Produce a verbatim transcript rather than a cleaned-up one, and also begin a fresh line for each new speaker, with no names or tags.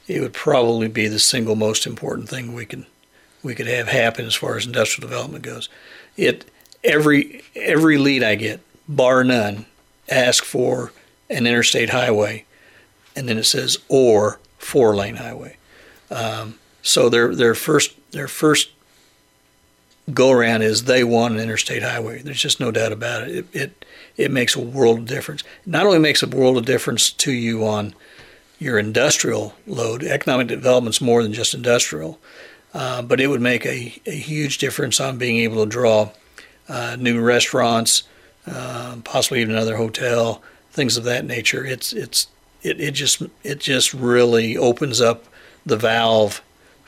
it would probably be the single most important thing we could we could have happen as far as industrial development goes. It every every lead I get, bar none, ask for an interstate highway, and then it says or four lane highway. Um, so their their first their first go around is they want an interstate highway. There's just no doubt about it. It it it makes a world of difference. It not only makes a world of difference to you on your industrial load. Economic development's more than just industrial, uh, but it would make a, a huge difference on being able to draw uh, new restaurants, uh, possibly even another hotel, things of that nature. It's it's it, it just it just really opens up the valve